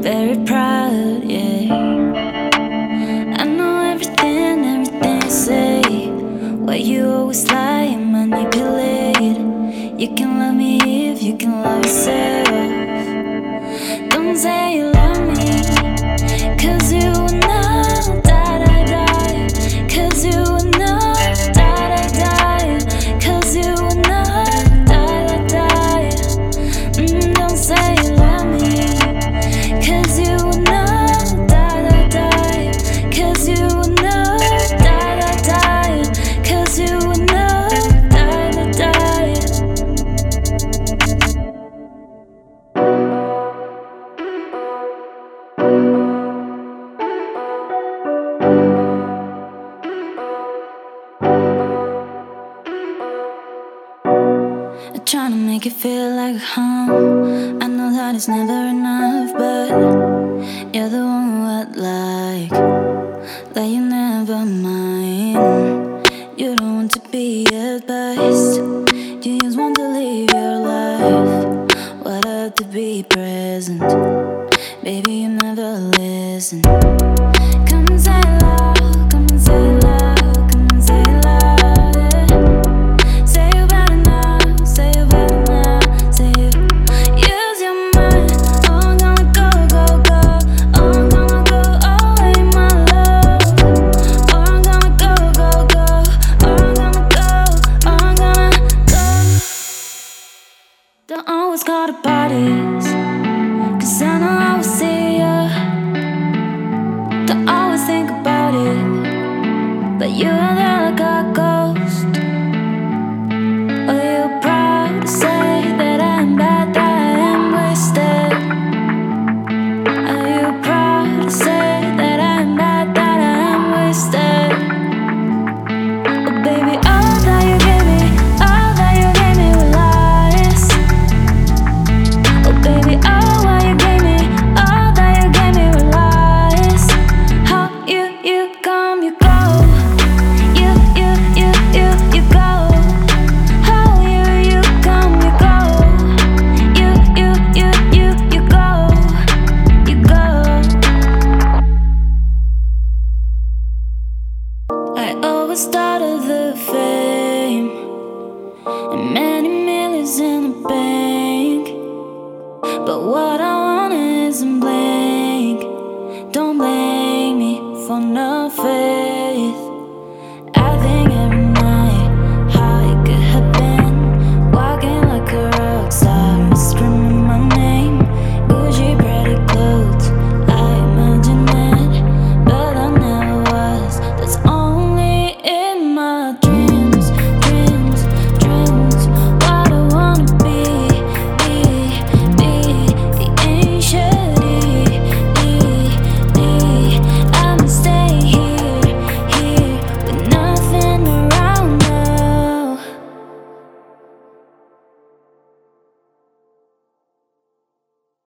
very proud, yeah. I know everything you say. Why you always lie and manipulate. You can love me if you can love yourself. Don't say you love me, 'cause you will know that I die. 'Cause you will know that I die. 'Cause you will know that I die. Don't say you love me, 'cause you will know that I die. 'Cause you will know that I die. 'Cause you will know that I die. I'm trying to make it feel like home. I know that it's never enough, but you're the one who I'd like you never mind. You don't want to be advised. You just want to live your life. What I have to be present. Baby, you never listen. Come and say love, come and say love, come and say love, yeah. Say you better now, say you better now, say you use your mind. Oh, I'm gonna go, go, go. Oh, I'm gonna go away, my love. Oh, I'm gonna go, go, go. Oh, I'm gonna go, oh, I'm gonna go. Don't always go to parties, 'cause I know I will see ya. Don't always think about it, but you are the